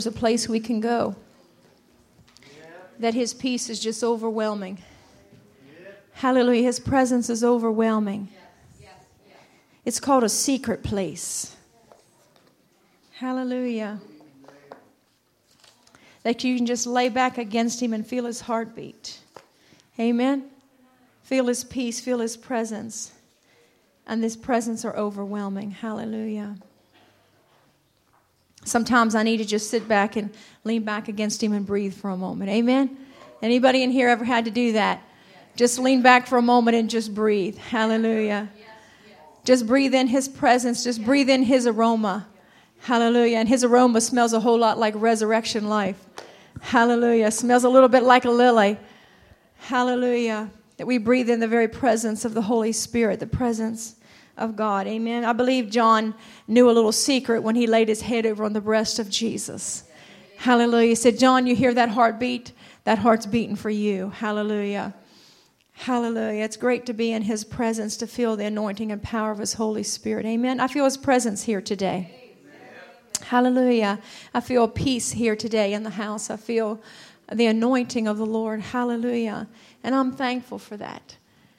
a place we can go. That His peace is just overwhelming. Hallelujah. His presence is overwhelming. It's called a secret place. Hallelujah. That you can just lay back against Him and feel His heartbeat. Amen. Feel His peace, feel His presence. And this presence are overwhelming. Hallelujah. Sometimes I need to just sit back and lean back against Him and breathe for a moment. Amen? Anybody in here ever had to do that? Just lean back for a moment and just breathe. Hallelujah. Just breathe in His presence. Just breathe in His aroma. Hallelujah. And His aroma smells a whole lot like resurrection life. Hallelujah. Smells a little bit like a lily. Hallelujah. That we breathe in the very presence of the Holy Spirit, the presence of God. Amen. I believe John knew a little secret when he laid his head over on the breast of Jesus. Hallelujah. He said, John, you hear that heartbeat? That heart's beating for you. Hallelujah. Hallelujah. It's great to be in His presence, to feel the anointing and power of His Holy Spirit. Amen. I feel His presence here today. Hallelujah. I feel peace here today in the house. I feel the anointing of the Lord. Hallelujah. And I'm thankful for that.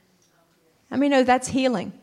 I mean, no, that's healing.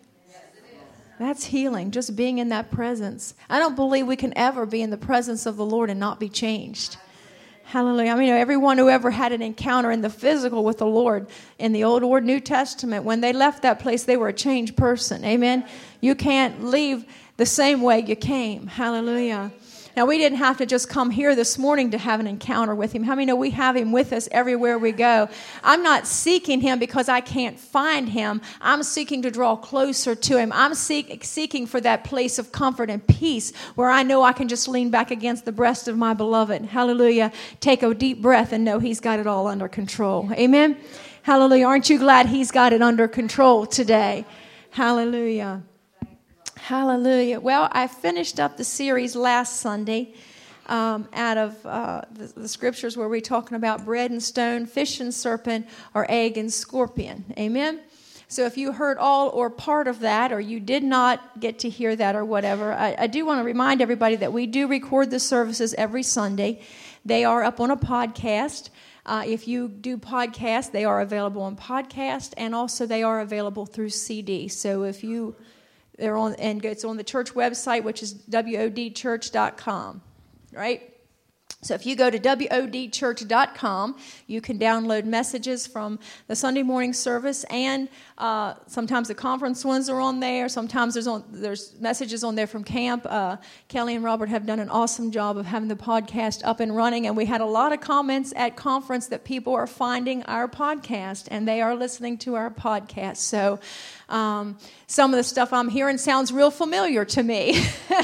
That's healing, just being in that presence. I don't believe we can ever be in the presence of the Lord and not be changed. Hallelujah. I mean, everyone who ever had an encounter in the physical with the Lord in the Old or New Testament, when they left that place, they were a changed person. Amen. You can't leave the same way you came. Hallelujah. Now, we didn't have to just come here this morning to have an encounter with Him. How many know we have Him with us everywhere we go? I'm not seeking Him because I can't find Him. I'm seeking to draw closer to Him. I'm seeking for that place of comfort and peace where I know I can just lean back against the breast of my beloved. Hallelujah. Take a deep breath and know He's got it all under control. Amen. Hallelujah. Aren't you glad He's got it under control today? Hallelujah. Hallelujah. Well, I finished up the series last Sunday out of the scriptures where we're talking about bread and stone, fish and serpent, or egg and scorpion. Amen? So if you heard all or part of that, or you did not get to hear that or whatever, I do want to remind everybody that we do record the services every Sunday. They are up on a podcast. If you do podcasts, they are available on podcast, and also they are available through CD. So if you... They're on, and it's on the church website, which is wodchurch.com, right? So if you go to wodchurch.com, you can download messages from the Sunday morning service, and sometimes the conference ones are on there. Sometimes there's messages on there from camp. Kelly and Robert have done an awesome job of having the podcast up and running, and we had a lot of comments at conference that people are finding our podcast, and they are listening to our podcast. So some of the stuff I'm hearing sounds real familiar to me.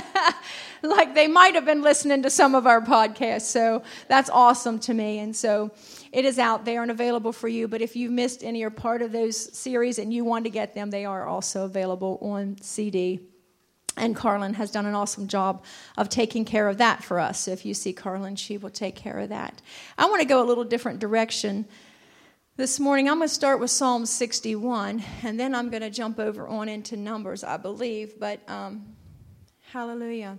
Like they might have been listening to some of our podcasts. So that's awesome to me. And so it is out there and available for you. But if you missed any or part of those series and you want to get them, they are also available on CD. And Carlin has done an awesome job of taking care of that for us. So if you see Carlin, she will take care of that. I want to go a little different direction this morning. I'm going to start with Psalm 61, and then I'm going to jump over on into Numbers, I believe. But hallelujah.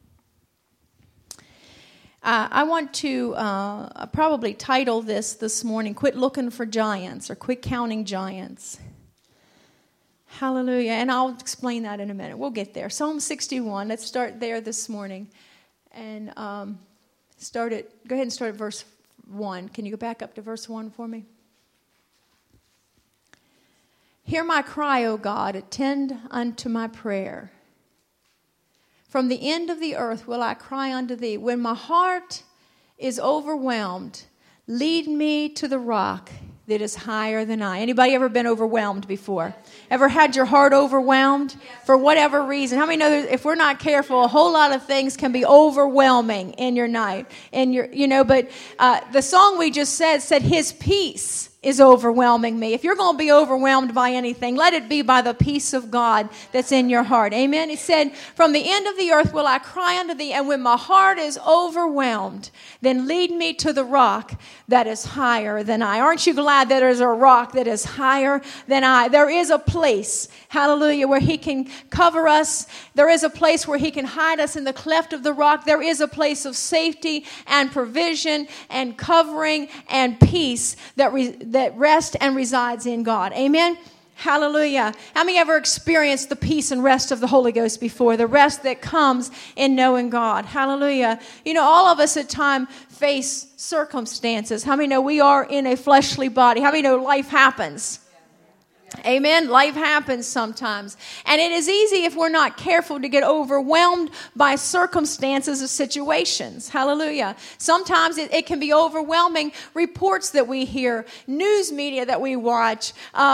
I want to probably title this morning, Quit Looking for Giants, or Quit Counting Giants. Hallelujah. And I'll explain that in a minute. We'll get there. Psalm 61. Let's start there this morning. And go ahead and start at verse 1. Can you go back up to verse 1 for me? Hear my cry, O God, attend unto my prayer. From the end of the earth will I cry unto thee. When my heart is overwhelmed, lead me to the rock that is higher than I. Anybody ever been overwhelmed before? Ever had your heart overwhelmed for whatever reason? How many know that if we're not careful, a whole lot of things can be overwhelming in your night, but the song we just said His peace is overwhelming me. If you're going to be overwhelmed by anything, let it be by the peace of God that's in your heart. Amen. He said, from the end of the earth will I cry unto thee, and when my heart is overwhelmed, then lead me to the rock that is higher than I. Aren't you glad that there's a rock that is higher than I? There is a place, hallelujah, where he can cover us. There is a place where he can hide us in the cleft of the rock. There is a place of safety and provision and covering and peace that rests and resides in God. Amen. Hallelujah. How many ever experienced the peace and rest of the Holy Ghost before? The rest that comes in knowing God. Hallelujah. You know, all of us at times face circumstances. How many know we are in a fleshly body? How many know life happens? Amen. Life happens sometimes. And it is easy if we're not careful to get overwhelmed by circumstances or situations. Hallelujah. Sometimes it can be overwhelming. Reports that we hear, news media that we watch,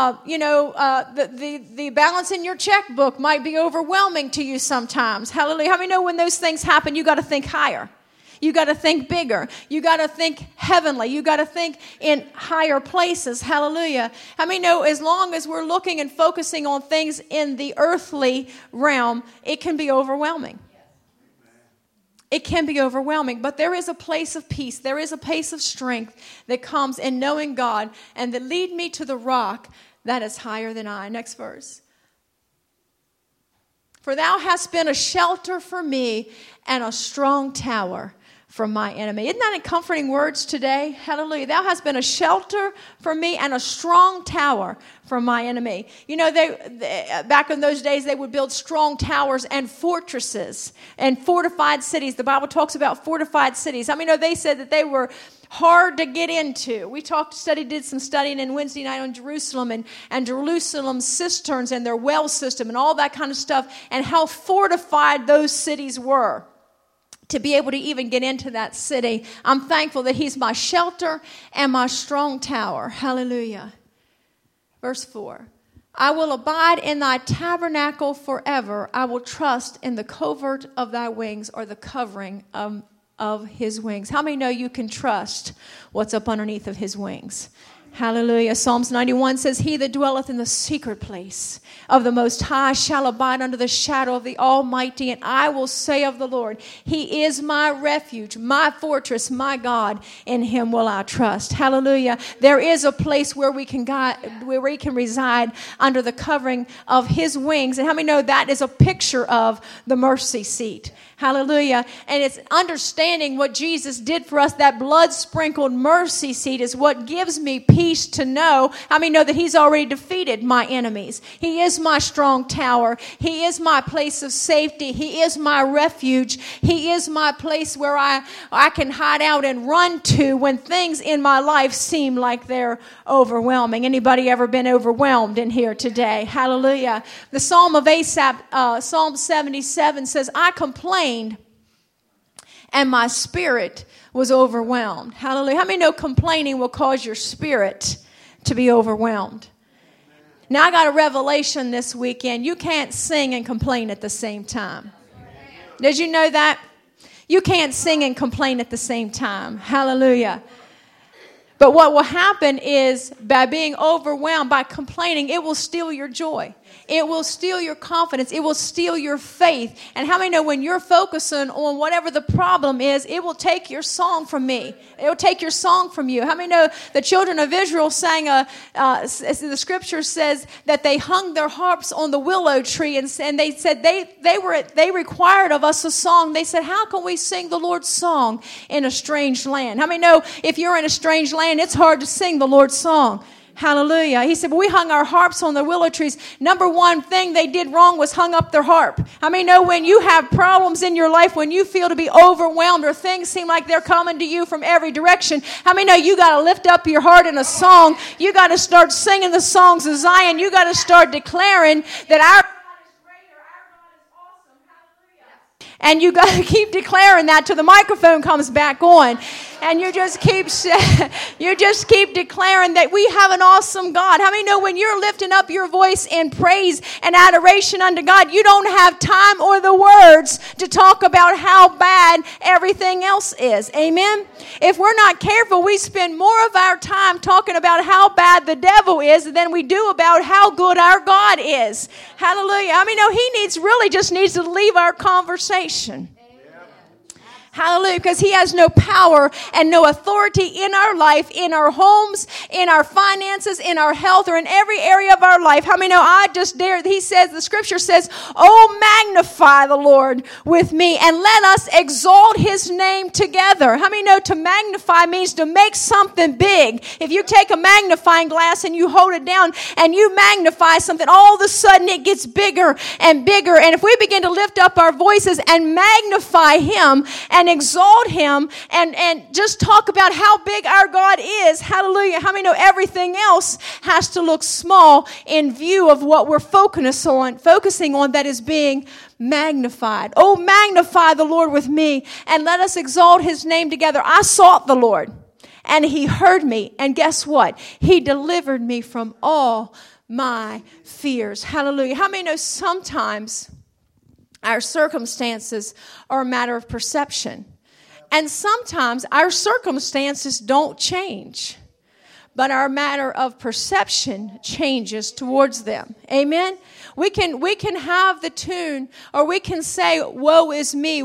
the balance in your checkbook might be overwhelming to you sometimes. Hallelujah. How many know when those things happen, you got to think higher? You got to think bigger. You got to think heavenly. You got to think in higher places. Hallelujah. How many know as long as we're looking and focusing on things in the earthly realm, it can be overwhelming. It can be overwhelming, but there is a place of peace. There is a place of strength that comes in knowing God and that lead me to the rock that is higher than I. Next verse. For thou hast been a shelter for me and a strong tower from my enemy. Isn't that comforting words today? Hallelujah. Thou hast been a shelter for me and a strong tower from my enemy. You know, they back in those days, they would build strong towers and fortresses and fortified cities. The Bible talks about fortified cities. I mean, they said that they were hard to get into. We did some studying in Wednesday night on Jerusalem and Jerusalem's cisterns and their well system and all that kind of stuff and how fortified those cities were. To be able to even get into that city. I'm thankful that he's my shelter and my strong tower. Hallelujah. Verse 4. I will abide in thy tabernacle forever. I will trust in the covert of thy wings, or the covering of his wings. How many know you can trust what's up underneath of his wings? Hallelujah. Psalms 91 says, he that dwelleth in the secret place of the Most High shall abide under the shadow of the Almighty. And I will say of the Lord, he is my refuge, my fortress, my God. In him will I trust. Hallelujah. There is a place where we can reside under the covering of his wings. And how many know that is a picture of the mercy seat? Hallelujah. And it's understanding what Jesus did for us. That blood-sprinkled mercy seat is what gives me peace to know. How many know that he's already defeated my enemies? He is my strong tower. He is my place of safety. He is my refuge. He is my place where I can hide out and run to when things in my life seem like they're overwhelming. Anybody ever been overwhelmed in here today? Hallelujah. The Psalm of Asaph, Psalm 77 says, I complained and my spirit was overwhelmed. Hallelujah. How many know complaining will cause your spirit to be overwhelmed? Now I got a revelation this weekend. You can't sing and complain at the same time. Did you know that? You can't sing and complain at the same time. Hallelujah. But what will happen is by being overwhelmed, by complaining, it will steal your joy. It will steal your confidence. It will steal your faith. And how many know when you're focusing on whatever the problem is, it will take your song from me. It will take your song from you. How many know the children of Israel sang, the scripture says that they hung their harps on the willow tree and they said they required of us a song. They said, how can we sing the Lord's song in a strange land? How many know if you're in a strange land, it's hard to sing the Lord's song? Hallelujah. He said, we hung our harps on the willow trees. Number one thing they did wrong was hung up their harp. I mean, know when you have problems in your life, when you feel to be overwhelmed or things seem like they're coming to you from every direction, how many know you got to lift up your heart in a song? You got to start singing the songs of Zion. You got to start declaring that our God is greater, our God is awesome. Hallelujah. And you got to keep declaring that till the microphone comes back on. And you just keep declaring that we have an awesome God. How many know when you're lifting up your voice in praise and adoration unto God, you don't have time or the words to talk about how bad everything else is. Amen? If we're not careful, we spend more of our time talking about how bad the devil is than we do about how good our God is. Hallelujah. I mean, no, he just needs to leave our conversation. Hallelujah, because he has no power and no authority in our life, in our homes, in our finances, in our health, or in every area of our life. How many know the scripture says, oh, magnify the Lord with me and let us exalt his name together. How many know to magnify means to make something big? If you take a magnifying glass and you hold it down and you magnify something, all of a sudden it gets bigger and bigger. And if we begin to lift up our voices and magnify him and exalt him and just talk about how big our God is. Hallelujah. How many know everything else has to look small in view of what we're focusing on that is being magnified. Oh, magnify the Lord with me and let us exalt his name together. I sought the Lord and he heard me. And guess what? He delivered me from all my fears. Hallelujah. How many know sometimes our circumstances are a matter of perception. And sometimes our circumstances don't change, but our matter of perception changes towards them. Amen? We can have the tune, or we can say, woe is me,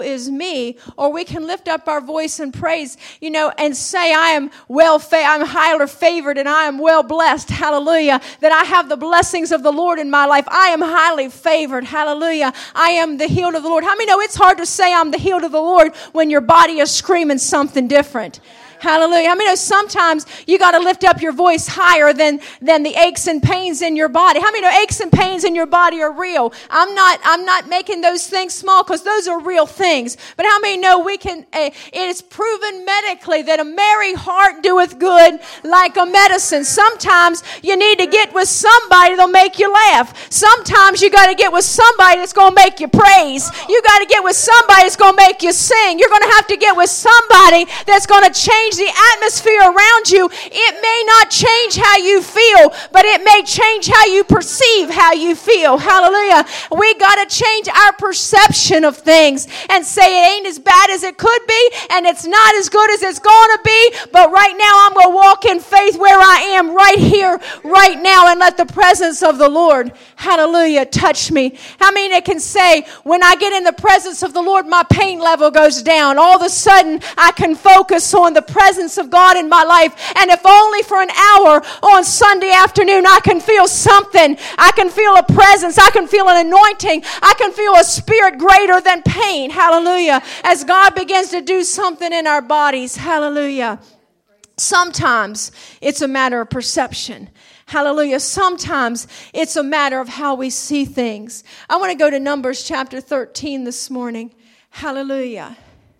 or we can lift up our voice in praise, and say, I'm highly favored and I am well blessed, hallelujah, that I have the blessings of the Lord in my life. I am highly favored, hallelujah. I am the healed of the Lord. How many know it's hard to say I'm the healed of the Lord when your body is screaming something different? Hallelujah. I mean, sometimes you got to lift up your voice higher than the aches and pains in your body. How many know aches and pains in your body are real? I'm not making those things small because those are real things. But how many know it is proven medically that a merry heart doeth good like a medicine. Sometimes you need to get with somebody that'll make you laugh. Sometimes you got to get with somebody that's going to make you praise. You got to get with somebody that's going to make you sing. You're going to have to get with somebody that's going to change the atmosphere around you. It may not change how you feel, but it may change how you perceive how you feel. Hallelujah. We got to change our perception of things and say it ain't as bad as it could be and it's not as good as it's going to be, but right now I'm going to walk in faith where I am right here, right now, and let the presence of the Lord, hallelujah, touch me. How many that can say, when I get in the presence of the Lord, my pain level goes down. All of a sudden, I can focus on the presence of God in my life. And if only for an hour on Sunday afternoon, I can feel something. I can feel a presence. I can feel an anointing. I can feel a spirit greater than pain. Hallelujah. As God begins to do something in our bodies. Hallelujah. Sometimes it's a matter of perception. Hallelujah. Sometimes it's a matter of how we see things. I want to go to Numbers chapter 13 this morning. Hallelujah.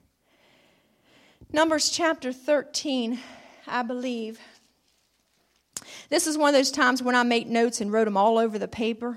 Numbers chapter 13, I believe. This is one of those times when I made notes and wrote them all over the paper.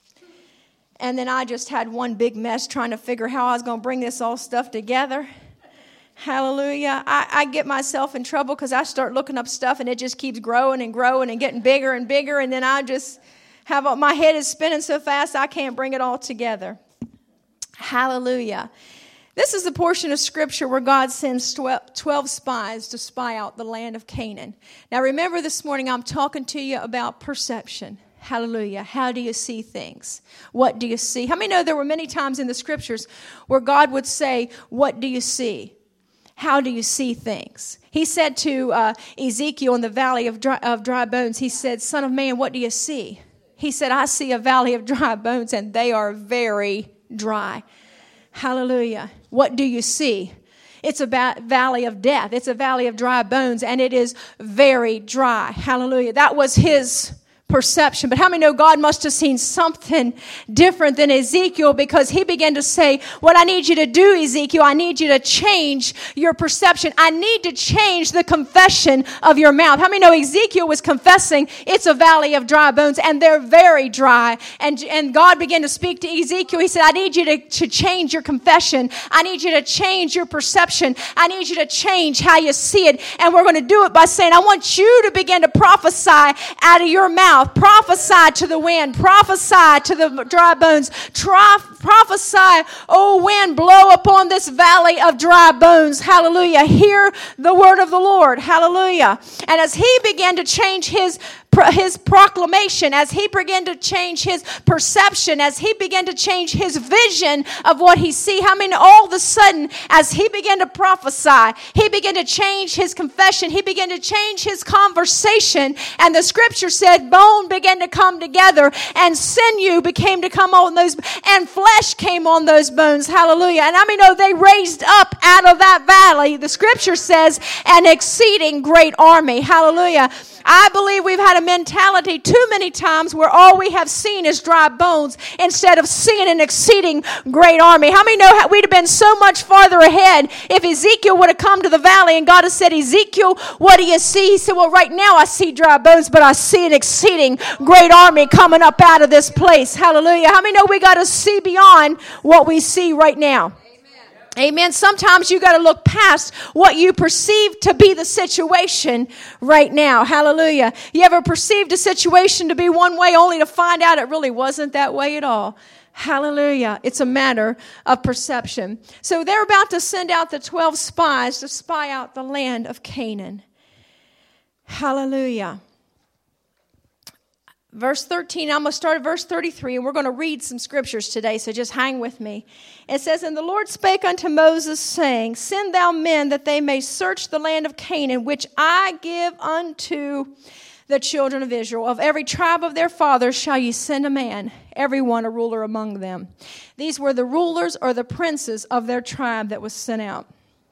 And then I just had one big mess trying to figure how I was going to bring this all stuff together. Hallelujah. I get myself in trouble because I start looking up stuff and it just keeps growing and growing and getting bigger and bigger. And then I just my head is spinning so fast I can't bring it all together. Hallelujah. This is the portion of Scripture where God sends 12 spies to spy out the land of Canaan. Now remember, this morning I'm talking to you about perception. Hallelujah. How do you see things? What do you see? How many know there were many times in the Scriptures where God would say, what do you see? How do you see things? He said to Ezekiel in the valley of dry bones, he said, Son of man, what do you see? He said, I see a valley of dry bones and they are very dry. Hallelujah. What do you see? It's a valley of death. It's a valley of dry bones, and it is very dry. Hallelujah. That was his perception. But how many know God must have seen something different than Ezekiel, because he began to say, what I need you to do, Ezekiel, I need you to change your perception. I need to change the confession of your mouth. How many know Ezekiel was confessing it's a valley of dry bones, and they're very dry. And God began to speak to Ezekiel. He said, I need you to change your confession. I need you to change your perception. I need you to change how you see it. And we're going to do it by saying, I want you to begin to prophesy out of your mouth. Prophesy to the wind. Prophesy to the dry bones. Prophesy, oh wind, blow upon this valley of dry bones. Hallelujah. Hear the word of the Lord. Hallelujah. And as he began to change his proclamation, as he began to change his perception, as he began to change his vision of what he see. How many all of a sudden, as he began to prophesy, he began to change his confession, he began to change his conversation, and the scripture said bone began to come together, and sinew became to come on those, and flesh came on those bones. Hallelujah. And I mean, they raised up out of that valley, the scripture says, an exceeding great army. Hallelujah. I believe we've had a mentality too many times where all we have seen is dry bones instead of seeing an exceeding great army. How many know we'd have been so much farther ahead if Ezekiel would have come to the valley and God has said, Ezekiel, what do you see? He said, well, right now I see dry bones, but I see an exceeding great army coming up out of this place. Hallelujah. How many know we got to see beyond what we see right now? Amen. Sometimes you got to look past what you perceive to be the situation right now. Hallelujah. You ever perceived a situation to be one way only to find out it really wasn't that way at all? Hallelujah. It's a matter of perception. So they're about to send out the 12 spies to spy out the land of Canaan. Hallelujah. Verse 13, I'm going to start at verse 33, and we're going to read some scriptures today, so just hang with me. It says, And the Lord spake unto Moses, saying, Send thou men that they may search the land of Canaan, which I give unto the children of Israel. Of every tribe of their fathers shall ye send a man, every one a ruler among them. These were the rulers or the princes of their tribe that was sent out.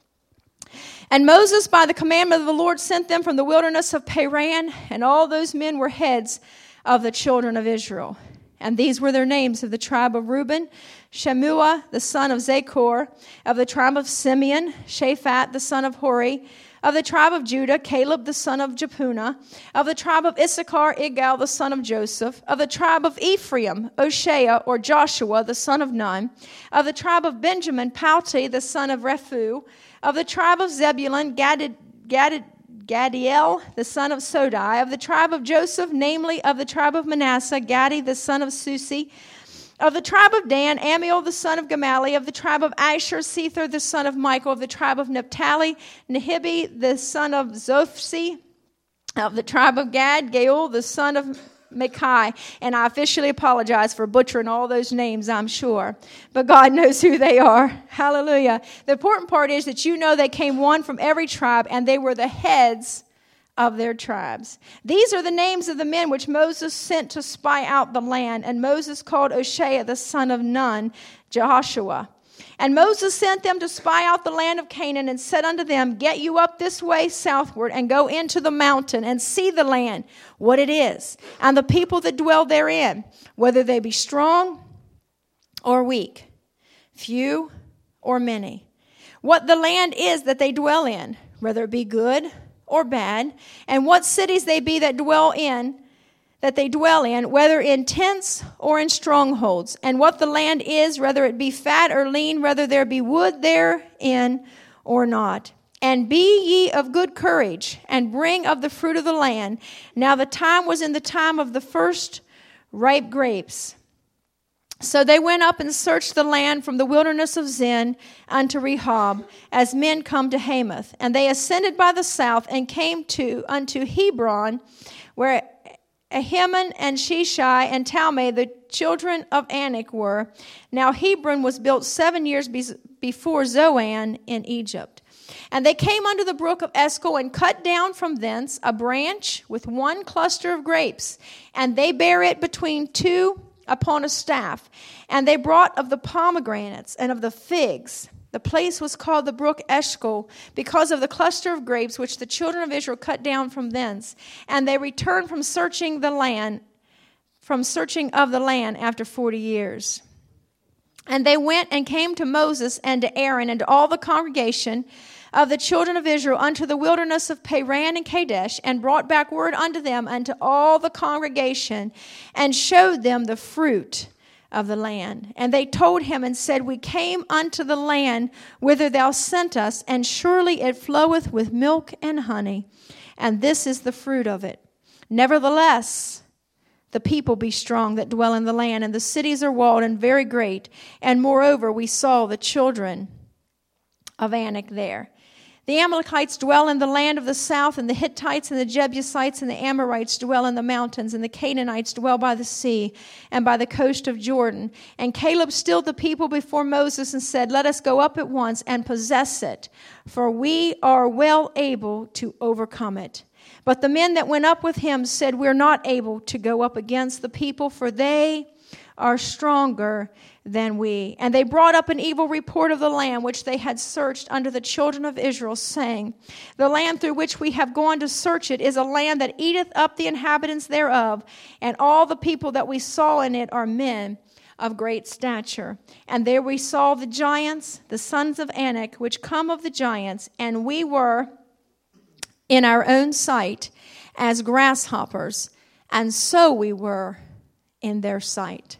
And Moses, by the commandment of the Lord, sent them from the wilderness of Paran, and all those men were heads of the children of Israel. And these were their names: of the tribe of Reuben, Shemua, the son of Zachor; of the tribe of Simeon, Shaphat, the son of Hori; of the tribe of Judah, Caleb, the son of Jephunneh; of the tribe of Issachar, Igal, the son of Joseph; of the tribe of Ephraim, Oshea, or Joshua, the son of Nun; of the tribe of Benjamin, Palti, the son of Rephu; of the tribe of Zebulun, Gadiel, the son of Sodai; of the tribe of Joseph, namely of the tribe of Manasseh, Gadi, the son of Susi; of the tribe of Dan, Amiel, the son of Gamali; of the tribe of Asher, Sethur, the son of Michael; of the tribe of Naphtali, Nehibi, the son of Zophsi; of the tribe of Gad, Gaul, the son of Micah. And I officially apologize for butchering all those names, I'm sure. But God knows who they are. Hallelujah. The important part is that you know they came one from every tribe, and they were the heads of their tribes. These are the names of the men which Moses sent to spy out the land. And Moses called Oshea, the son of Nun, Jehoshua. And Moses sent them to spy out the land of Canaan, and said unto them, Get you up this way southward, and go into the mountain, and see the land, what it is, and the people that dwell therein, whether they be strong or weak, few or many. What the land is that they dwell in, whether it be good or bad, and what cities they be that they dwell in, whether in tents or in strongholds, and what the land is, whether it be fat or lean, whether there be wood therein or not. And be ye of good courage, and bring of the fruit of the land. Now the time was in the time of the first ripe grapes. So they went up and searched the land from the wilderness of Zin unto Rehob, as men come to Hamath. And they ascended by the south, and came unto Hebron, where Ahiman and Sheshai and Talmai, the children of Anak, were. Now Hebron was built 7 years before Zoan in Egypt. And they came unto the brook of Eshcol, and cut down from thence a branch with one cluster of grapes. And they bare it between two upon a staff. And they brought of the pomegranates and of the figs. The place was called the brook Eshcol, because of the cluster of grapes which the children of Israel cut down from thence. And they returned from searching the land from searching of the land after 40 years. And they went and came to Moses and to Aaron and to all the congregation of the children of Israel unto the wilderness of Paran and Kadesh, and brought back word unto them and to all the congregation, and showed them the fruit of the land. And they told him and said, We came unto the land whither thou sent us, and surely it floweth with milk and honey, and this is the fruit of it. Nevertheless, the people be strong that dwell in the land, and the cities are walled and very great. And moreover, we saw the children of Anak there. The Amalekites dwell in the land of the south, and the Hittites and the Jebusites and the Amorites dwell in the mountains, and the Canaanites dwell by the sea and by the coast of Jordan. And Caleb stilled the people before Moses and said, Let us go up at once and possess it, for we are well able to overcome it. But the men that went up with him said, We're not able to go up against the people, for they are stronger than we. And they brought up an evil report of the land which they had searched unto the children of Israel, saying, The land through which we have gone to search it is a land that eateth up the inhabitants thereof, and all the people that we saw in it are men of great stature. And there we saw the giants, the sons of Anak, which come of the giants, and we were in our own sight as grasshoppers, and so we were in their sight.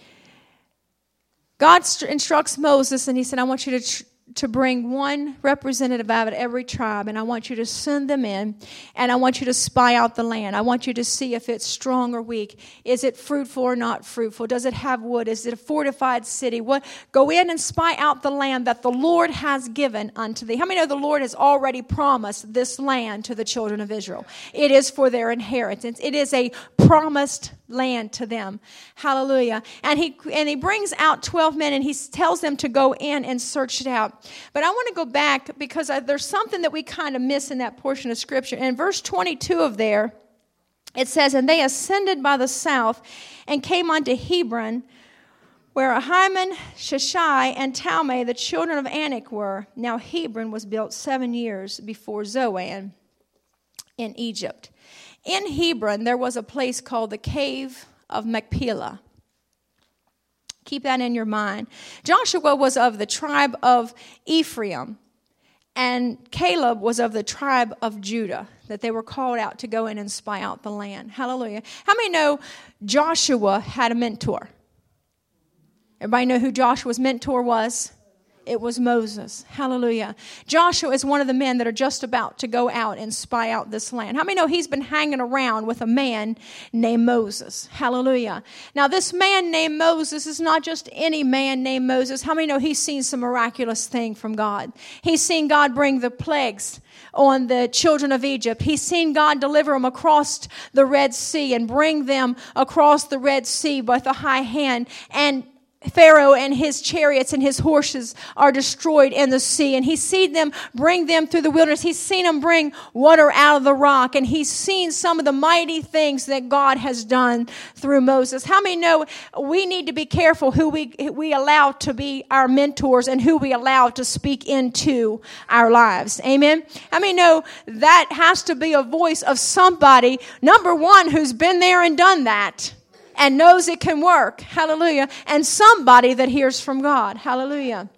God instructs Moses, and he said, I want you to bring one representative out of every tribe, and I want you to send them in, and I want you to spy out the land. I want you to see if it's strong or weak. Is it fruitful or not fruitful? Does it have wood? Is it a fortified city? Go in and spy out the land that the Lord has given unto thee. How many know the Lord has already promised this land to the children of Israel? It is for their inheritance. It is a promised land to them. Hallelujah. And he brings out 12 men, and he tells them to go in and search it out. But I want to go back because there's something that we kind of miss in that portion of Scripture. In verse 22 of there, it says, And they ascended by the south and came unto Hebron, where Ahiman, Sheshai, and Talmai, the children of Anak, were. Now Hebron was built 7 years before Zoan in Egypt. In Hebron, there was a place called the Cave of Machpelah. Keep that in your mind. Joshua was of the tribe of Ephraim, and Caleb was of the tribe of Judah, that they were called out to go in and spy out the land. Hallelujah. How many know Joshua had a mentor? Everybody know who Joshua's mentor was? It was Moses. Hallelujah. Joshua is one of the men that are just about to go out and spy out this land. How many know he's been hanging around with a man named Moses? Hallelujah. Now, this man named Moses is not just any man named Moses. How many know he's seen some miraculous thing from God? He's seen God bring the plagues on the children of Egypt. He's seen God deliver them across the Red Sea and bring them across the Red Sea with a high hand, and Pharaoh and his chariots and his horses are destroyed in the sea. And he's seen them bring them through the wilderness. He's seen them bring water out of the rock. And he's seen some of the mighty things that God has done through Moses. How many know we need to be careful who we allow to be our mentors and who we allow to speak into our lives? Amen. How many know that has to be a voice of somebody, number one, who's been there and done that and knows it can work. Hallelujah. And somebody that hears from God. Hallelujah.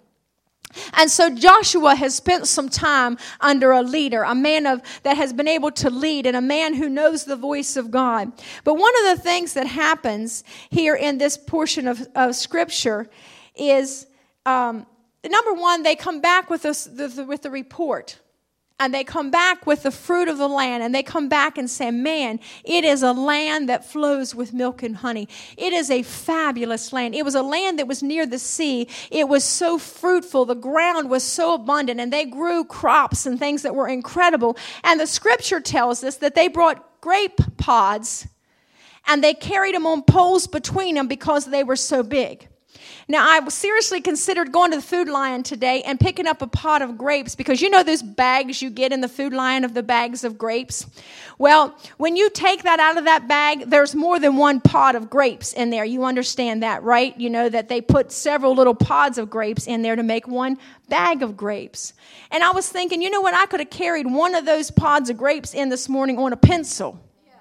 And so Joshua has spent some time under a leader, a man that has been able to lead, and a man who knows the voice of God. But one of the things that happens here in this portion of Scripture is, number one, they come back with the report. And they come back with the fruit of the land, and they come back and say, man, it is a land that flows with milk and honey. It is a fabulous land. It was a land that was near the sea. It was so fruitful. The ground was so abundant, and they grew crops and things that were incredible. And the Scripture tells us that they brought grape pods, and they carried them on poles between them because they were so big. Now, I seriously considered going to the Food Lion today and picking up a pod of grapes, because you know those bags you get in the Food Lion of the bags of grapes? Well, when you take that out of that bag, there's more than one pod of grapes in there. You understand that, right? You know that they put several little pods of grapes in there to make one bag of grapes. And I was thinking, you know what? I could have carried one of those pods of grapes in this morning on a pencil.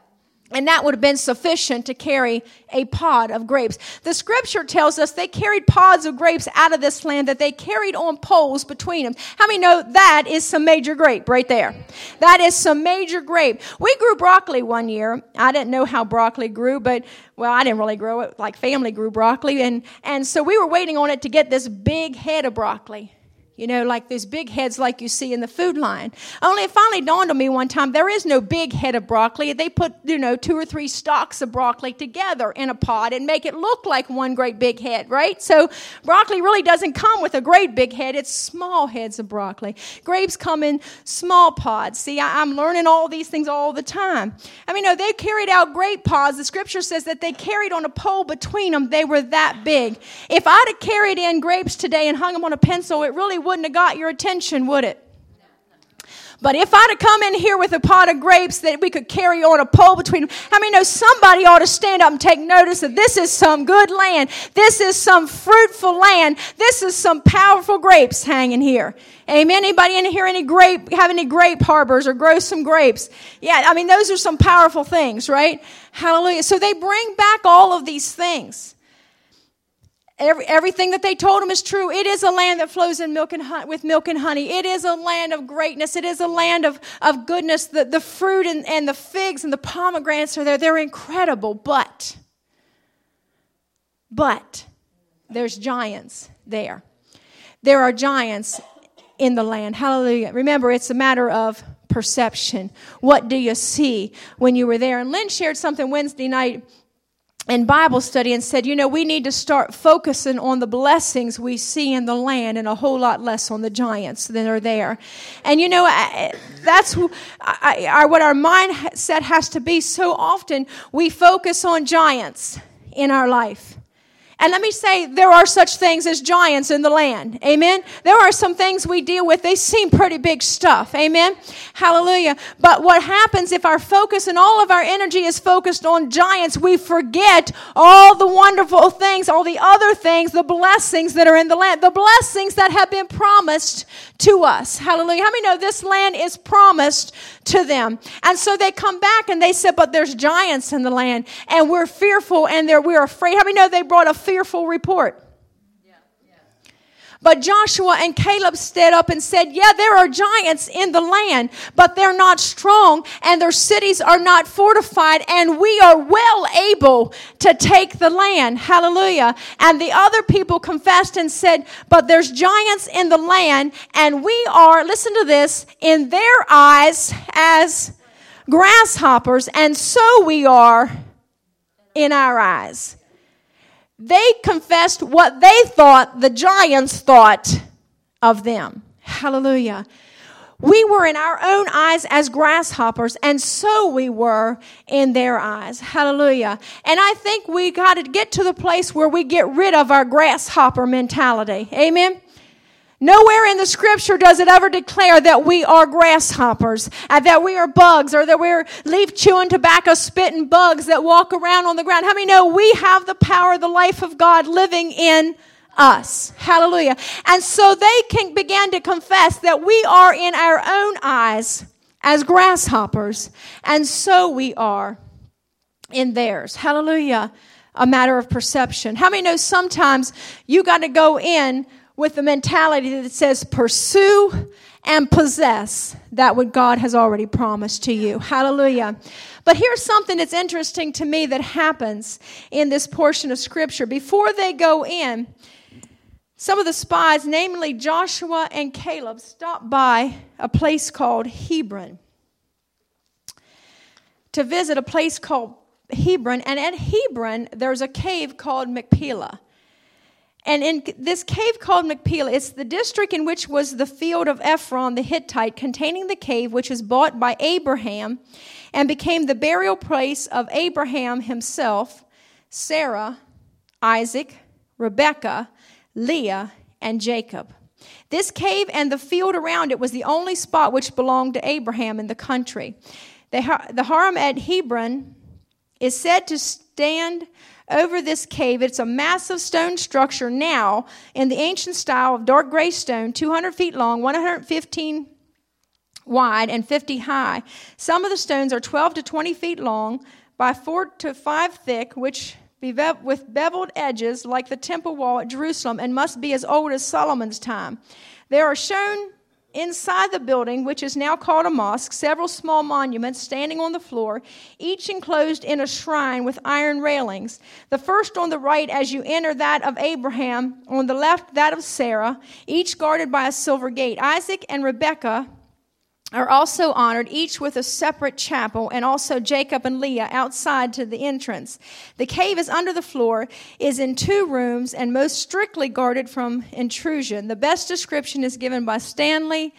And that would have been sufficient to carry a pod of grapes. The scripture tells us they carried pods of grapes out of this land that they carried on poles between them. How many know that is some major grape right there? That is some major grape. We grew broccoli one year. I didn't know how broccoli grew, but, well, I didn't really grow it. Like family grew broccoli. And so we were waiting on it to get this big head of broccoli. You know, like these big heads like you see in the Food Line. Only it finally dawned on me one time, there is no big head of broccoli. They put, 2 or 3 stalks of broccoli together in a pod and make it look like one great big head, right? So broccoli really doesn't come with a great big head. It's small heads of broccoli. Grapes come in small pods. See, I'm learning all these things all the time. I mean, no, they carried out grape pods. The scripture says that they carried on a pole between them. They were that big. If I'd have carried in grapes today and hung them on a pencil, it really wouldn't have got your attention, would it? But if I'd have come in here with a pot of grapes that we could carry on a pole between them, I mean, no, somebody ought to stand up and take notice that this is some good land. This is some fruitful land. This is some powerful grapes hanging here. Amen. Anybody in here have any grape harbors or grow some grapes? Yeah, I mean, those are some powerful things, right? Hallelujah. So they bring back all of these things. Everything that they told him is true. It is a land that flows with milk and honey. It is a land of greatness. It is a land of goodness. The fruit and the figs and the pomegranates are there. They're incredible. But there's giants there. There are giants in the land. Hallelujah. Remember, it's a matter of perception. What do you see when you were there? And Lynn shared something Wednesday night in Bible study and said, we need to start focusing on the blessings we see in the land and a whole lot less on the giants that are there. And that's what our mindset has to be. So often we focus on giants in our life. And let me say, there are such things as giants in the land. Amen? There are some things we deal with. They seem pretty big stuff. Amen? Hallelujah. But what happens if our focus and all of our energy is focused on giants, we forget all the wonderful things, all the other things, the blessings that are in the land, the blessings that have been promised to us. Hallelujah. How many know this land is promised to them? And so they come back and they said, but there's giants in the land and we're fearful and we're afraid. How many know they brought a fearful report? But Joshua and Caleb stood up and said, yeah, there are giants in the land, but they're not strong and their cities are not fortified and we are well able to take the land. Hallelujah. And the other people confessed and said, but there's giants in the land and we are, listen to this, in their eyes as grasshoppers, and so we are in our eyes. They confessed what they thought the giants thought of them. Hallelujah. We were in our own eyes as grasshoppers, and so we were in their eyes. Hallelujah. And I think we got to get to the place where we get rid of our grasshopper mentality. Amen. Nowhere in the scripture does it ever declare that we are grasshoppers, that we are bugs, or that we're leaf-chewing, tobacco-spitting bugs that walk around on the ground. How many know we have the power, the life of God living in us? Hallelujah. And so they began to confess that we are in our own eyes as grasshoppers, and so we are in theirs. Hallelujah. A matter of perception. How many know sometimes you got to go in with the mentality that says pursue and possess that what God has already promised to you. Hallelujah. But here's something that's interesting to me that happens in this portion of Scripture. Before they go in, some of the spies, namely Joshua and Caleb, stopped by a place called Hebron to visit a place called Hebron. And at Hebron, there's a cave called Machpelah. And in this cave called Machpelah, it's the district in which was the field of Ephron the Hittite, containing the cave which was bought by Abraham and became the burial place of Abraham himself, Sarah, Isaac, Rebekah, Leah, and Jacob. This cave and the field around it was the only spot which belonged to Abraham in the country. The Haram at Hebron is said to stand over this cave. It's a massive stone structure now in the ancient style of dark gray stone, 200 feet long, 115 wide, and 50 high. Some of the stones are 12 to 20 feet long by 4 to 5 thick, which be with beveled edges like the temple wall at Jerusalem, and must be as old as Solomon's time. There are shown inside the building, which is now called a mosque, several small monuments standing on the floor, each enclosed in a shrine with iron railings. The first on the right as you enter, that of Abraham, on the left that of Sarah, each guarded by a silver gate. Isaac and Rebekah are also honored, each with a separate chapel, and also Jacob and Leah outside to the entrance. The cave is under the floor, is in 2 rooms, and most strictly guarded from intrusion. The best description is given by Stanley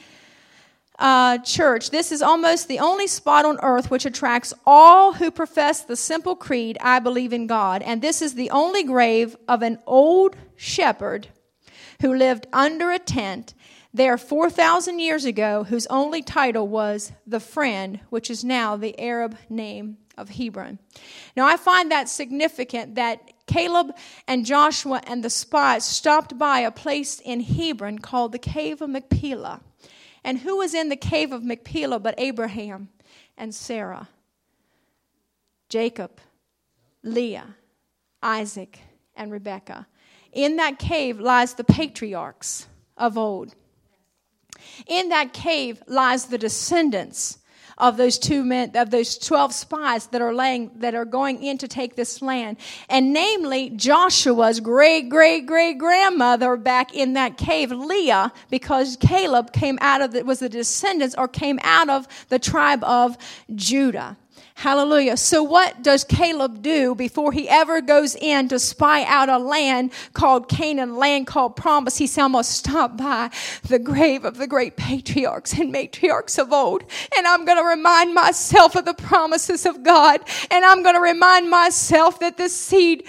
Church. This is almost the only spot on earth which attracts all who profess the simple creed, I believe in God. And this is the only grave of an old shepherd who lived under a tent there 4,000 years ago, whose only title was the Friend, which is now the Arab name of Hebron. Now, I find that significant that Caleb and Joshua and the spies stopped by a place in Hebron called the Cave of Machpelah. And who was in the Cave of Machpelah but Abraham and Sarah, Jacob, Leah, Isaac, and Rebekah? In that cave lies the patriarchs of old. In that cave lies the descendants of those 2 men, of those 12 spies that are going in to take this land. And namely, Joshua's great-great-great-grandmother back in that cave, Leah, because Caleb was the descendants or came out of the tribe of Judah. Hallelujah. So what does Caleb do before he ever goes in to spy out a land called Canaan, land called promise? He said, I'm going to stop by the grave of the great patriarchs and matriarchs of old. And I'm going to remind myself of the promises of God. And I'm going to remind myself that the seed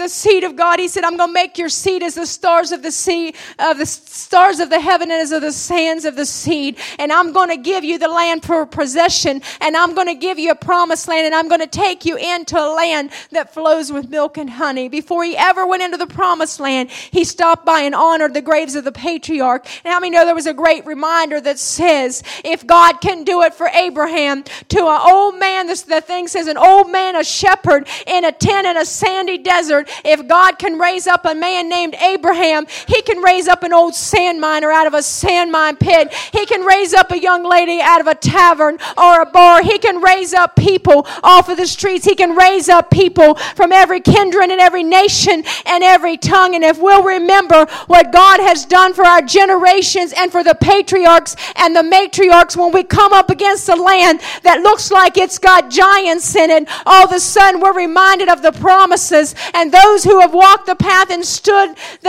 of God, he said, I'm going to make your seed as the stars of the sea, the stars of the heaven and as of the sands of the sea. And I'm going to give you the land for possession. And I'm going to give you a promise land, and I'm going to take you into a land that flows with milk and honey. Before he ever went into the promised land, he stopped by and honored the graves of the patriarch. And how many know there was a great reminder that says, if God can do it for Abraham, to an old man, the thing says an old man, a shepherd in a tent in a sandy desert, if God can raise up a man named Abraham, he can raise up an old sand miner out of a sand mine pit. He can raise up a young lady out of a tavern or a bar. He can raise up people off of the streets. He can raise up people from every kindred and every nation and every tongue. And if we'll remember what God has done for our generations and for the patriarchs and the matriarchs, when we come up against a land that looks like it's got giants in it, all of a sudden we're reminded of the promises. And those who have walked the path and stood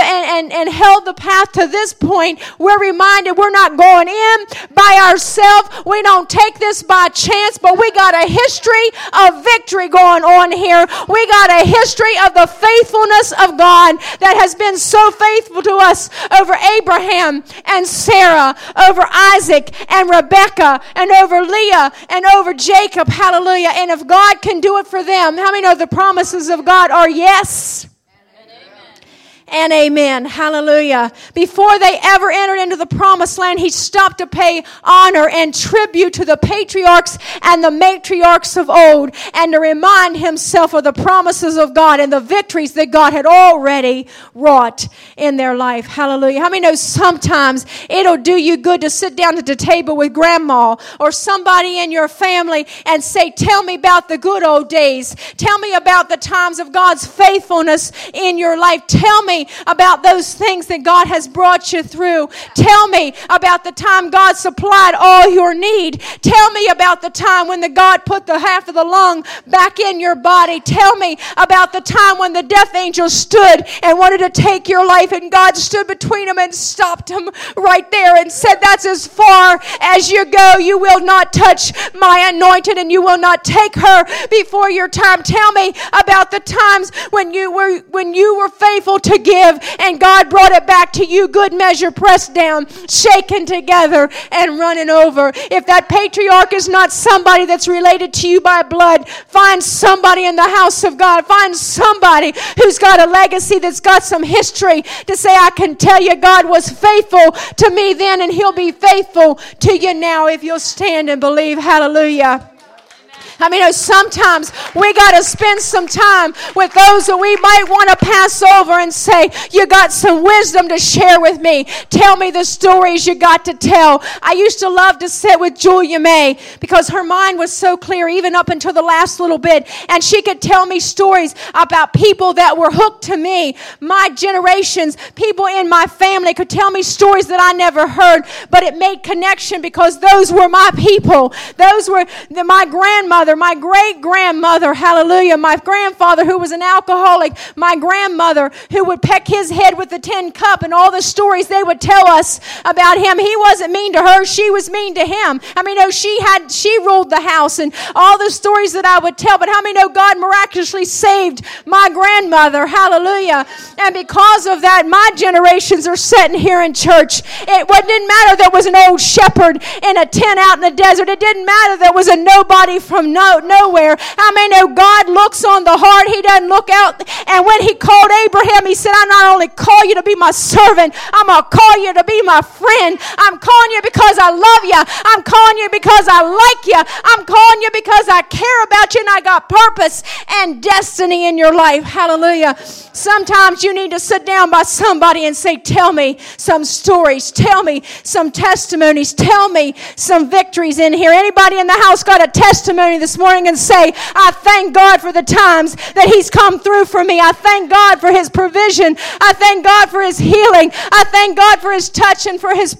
and held the path to this point, we're reminded we're not going in by ourselves. We don't take this by chance, but we got a history of victory going on here. We got a history of the faithfulness of God that has been so faithful to us over Abraham and Sarah, over Isaac and Rebekah, and over Leah and over Jacob. Hallelujah. And if God can do it for them, how many know the promises of God are yes and amen? Hallelujah. Before they ever entered into the promised land, he stopped to pay honor and tribute to the patriarchs and the matriarchs of old, and to remind himself of the promises of God and the victories that God had already wrought in their life. Hallelujah. How many know sometimes it'll do you good to sit down at the table with grandma or somebody in your family and say, tell me about the good old days. Tell me about the times of God's faithfulness in your life. Tell me about those things that God has brought you through. Tell me about the time God supplied all your need. Tell me about the time when God put the half of the lung back in your body. Tell me about the time when the death angel stood and wanted to take your life, and God stood between them and stopped him right there and said, that's as far as you go. You will not touch my anointed, and you will not take her before your time. Tell me about the times when you were faithful to give, and God brought it back to you, good measure, pressed down, shaken together, and running over. If that patriarch is not somebody that's related to you by blood, find somebody in the house of God. Find somebody who's got a legacy, that's got some history, to say, I can tell you God was faithful to me then, and he'll be faithful to you now, if you'll stand and believe. Hallelujah. I mean, sometimes we got to spend some time with those that we might want to pass over and say, you got some wisdom to share with me. Tell me the stories you got to tell. I used to love to sit with Julia May because her mind was so clear even up until the last little bit. And she could tell me stories about people that were hooked to me. My generations, people in my family could tell me stories that I never heard, but it made connection because those were my people. Those were my grandmother, my great-grandmother, hallelujah, my grandfather who was an alcoholic, my grandmother who would peck his head with the tin cup, and all the stories they would tell us about him. He wasn't mean to her, she was mean to him. I mean, she ruled the house, and all the stories that I would tell, but how many know God miraculously saved my grandmother, hallelujah, and because of that, my generations are sitting here in church. It didn't matter there was an old shepherd in a tent out in the desert. It didn't matter there was a nobody from nowhere. I mean, no, God looks on the heart. He doesn't look out. And when he called Abraham, he said, I not only call you to be my servant, I'm going to call you to be my friend. I'm calling you because I love you. I'm calling you because I like you. I'm calling you because I care about you and I got purpose and destiny in your life. Hallelujah. Sometimes you need to sit down by somebody and say, tell me some stories. Tell me some testimonies. Tell me some victories in here. Anybody in the house got a testimony this morning and say, I thank God for the times that he's come through for me. I thank God for his provision. I thank God for his healing. I thank God for his touch and for his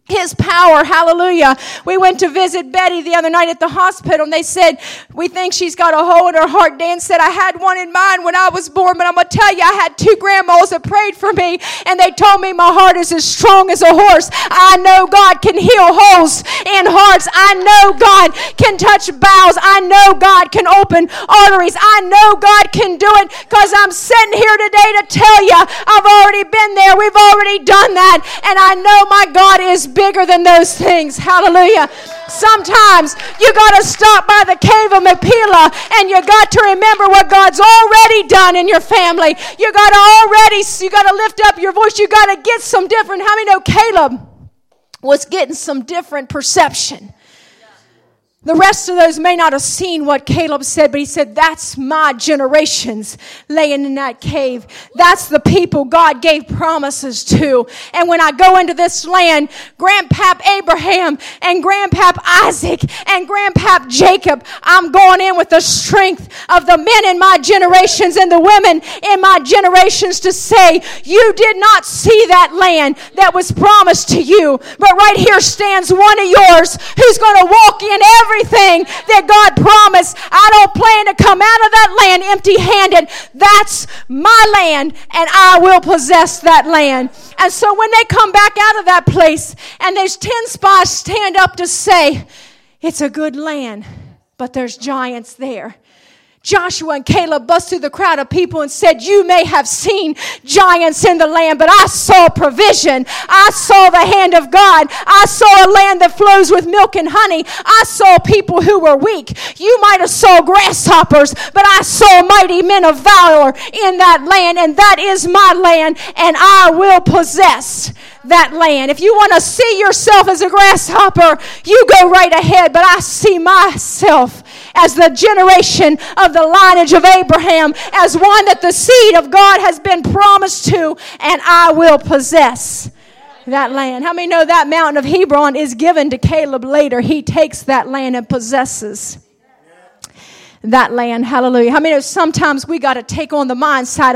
power. Hallelujah. We went to visit Betty the other night at the hospital and they said, we think she's got a hole in her heart. Dan said, I had one in mine when I was born, but I'm going to tell you, I had 2 grandmas that prayed for me and they told me my heart is as strong as a horse. I know God can heal holes in hearts. I know God can touch bowels. I know God can open arteries. I know God can do it because I'm sitting here today to tell you, I've already been there. We've already done that. And I know my God is bigger than those things. Hallelujah. Sometimes you got to stop by the cave of Machpelah and you got to remember what God's already done in your family. You got to lift up your voice. You got to get some different. How many know Caleb was getting some different perception? The rest of those may not have seen what Caleb said, but he said, that's my generations laying in that cave. That's the people God gave promises to. And when I go into this land, Grandpap Abraham and Grandpap Isaac and Grandpap Jacob, I'm going in with the strength of the men in my generations and the women in my generations to say, you did not see that land that was promised to you, but right here stands one of yours who's going to walk in everything that God promised. I don't plan to come out of that land empty-handed. That's my land, and I will possess that land. And so when they come back out of that place, and there's 10 spies stand up to say, it's a good land, but there's giants there. Joshua and Caleb bust through the crowd of people and said, you may have seen giants in the land, but I saw provision. I saw the hand of God. I saw a land that flows with milk and honey. I saw people who were weak. You might have saw grasshoppers, but I saw mighty men of valor in that land, and that is my land, and I will possess that land. If you want to see yourself as a grasshopper, you go right ahead, but I see myself as the generation of the lineage of Abraham, as one that the seed of God has been promised to, and I will possess that land. How many know that mountain of Hebron is given to Caleb later? He takes that land and possesses that land. Hallelujah. How many know sometimes we got to take on the mindset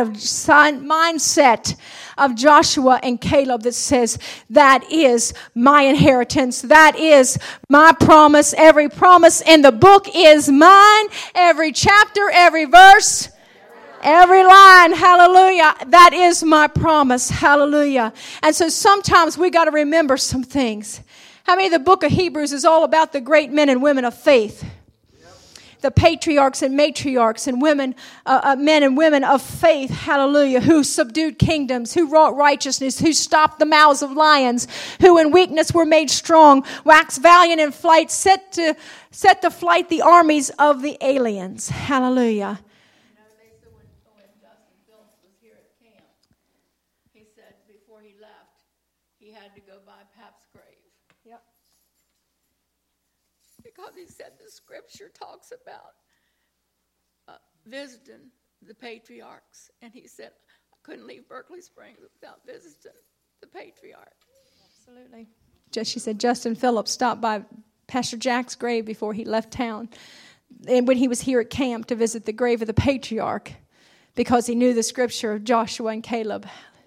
of Joshua and Caleb that says, that is my inheritance. That is my promise. Every promise in the book is mine. Every chapter, every verse, every line. Hallelujah. That is my promise. Hallelujah. And so sometimes we got to remember some things. How many of the book of Hebrews is all about the great men and women of faith? The patriarchs and matriarchs and women, men and women of faith, hallelujah, who subdued kingdoms, who wrought righteousness, who stopped the mouths of lions, who in weakness were made strong, waxed valiant in flight, set to flight the armies of the aliens. Hallelujah. You know, they said when Dustin Phillips was here at camp, he said before he left, he had to go by Pap's grave. Yep. because he said the scripture talks about visiting the patriarchs. And he said, I couldn't leave Berkeley Springs without visiting the patriarch. Absolutely. She said Justin Phillips stopped by Pastor Jack's grave before he left town, and when he was here at camp, to visit the grave of the patriarch, because he knew the scripture of Joshua and Caleb.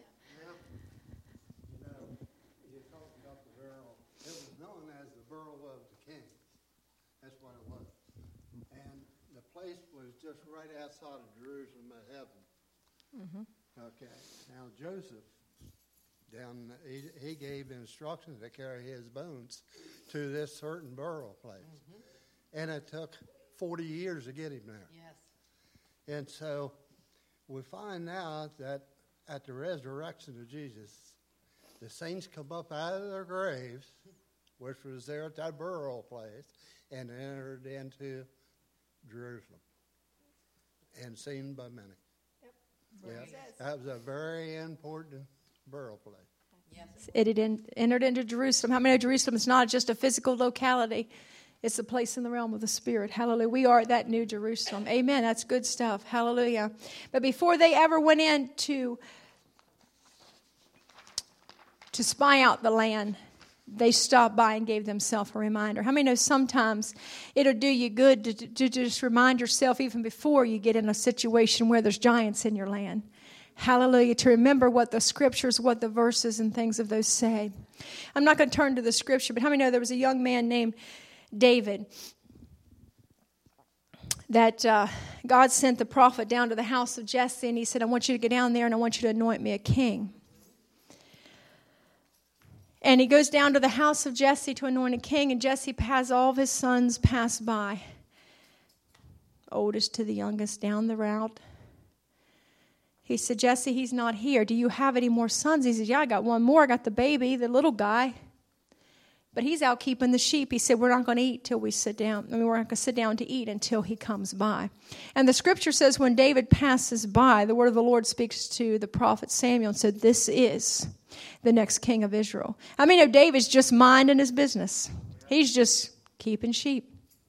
You talked about the burial. It was known as the burial of the king. That's what it was. And the place was just right outside of Jerusalem at heaven. Okay. Now Joseph, he gave instructions to carry his bones to this certain burial place. And it took 40 years to get him there. Yes. And so we find out that at the resurrection of Jesus, the saints come up out of their graves, which was there at that burial place, and entered into Jerusalem and seen by many. Yep. That was a very important burial place. Yes. It had entered into Jerusalem. How many know Jerusalem is not just a physical locality? It's a place in the realm of the Spirit. Hallelujah. We are at that new Jerusalem. Amen. That's good stuff. Hallelujah. But before they ever went in to spy out the land, they stopped by and gave themselves a reminder. How many know sometimes it'll do you good to just remind yourself even before you get in a situation where there's giants in your land? Hallelujah. To remember what the scriptures, what the verses and things of those say. I'm not going to turn to the scripture, but how many know there was a young man named David that God sent the prophet down to the house of Jesse, and he said, I want you to go down there and I want you to anoint me a king. And he goes down to the house of Jesse to anoint a king, and Jesse has all of his sons pass by, oldest to the youngest, down the route. He said, Jesse, he's not here. Do you have any more sons? He said, yeah, I got one more. I got the baby, the little guy. But he's out keeping the sheep. He said, we're not going to eat till we sit down. We're not going to sit down to eat until he comes by. And the scripture says when David passes by, the word of the Lord speaks to the prophet Samuel and said, this is the next king of Israel. I mean, David's just minding his business. He's just keeping sheep.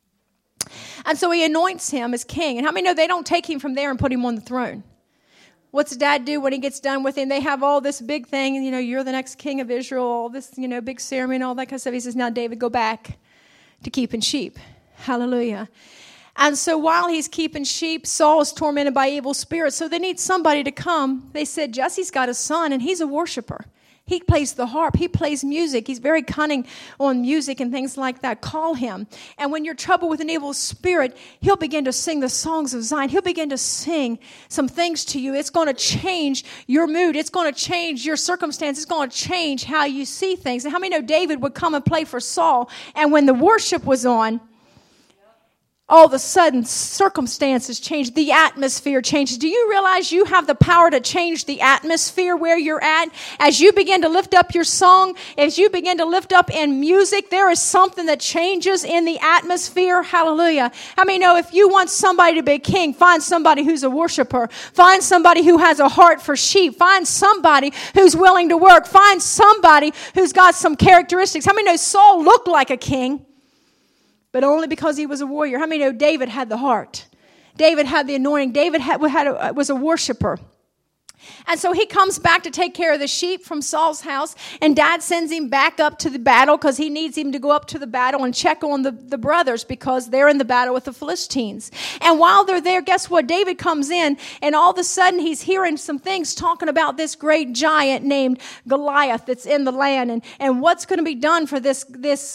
And so he anoints him as king. And how many know they don't take him from there and put him on the throne? What's dad do when he gets done with him? They have all this big thing, you're the next king of Israel, all this, big ceremony and all that kind of stuff. He says, now, David, go back to keeping sheep. Hallelujah. And so while he's keeping sheep, Saul is tormented by evil spirits. So they need somebody to come. They said, Jesse's got a son, and he's a worshiper. He plays the harp. He plays music. He's very cunning on music and things like that. Call him. And when you're troubled with an evil spirit, he'll begin to sing the songs of Zion. He'll begin to sing some things to you. It's going to change your mood. It's going to change your circumstance. It's going to change how you see things. And how many know David would come and play for Saul? And when the worship was on, all of a sudden, circumstances change. The atmosphere changes. Do you realize you have the power to change the atmosphere where you're at? As you begin to lift up your song, as you begin to lift up in music, there is something that changes in the atmosphere. Hallelujah. I mean, if you want somebody to be a king, find somebody who's a worshiper. Find somebody who has a heart for sheep. Find somebody who's willing to work. Find somebody who's got some characteristics. How many know Saul looked like a king? But only because he was a warrior. How many know David had the heart? David had the anointing. David was a worshiper. And so he comes back to take care of the sheep from Saul's house. And Dad sends him back up to the battle because he needs him to go up to the battle and check on the brothers because they're in the battle with the Philistines. And while they're there, guess what? David comes in and all of a sudden he's hearing some things talking about this great giant named Goliath that's in the land and what's going to be done for this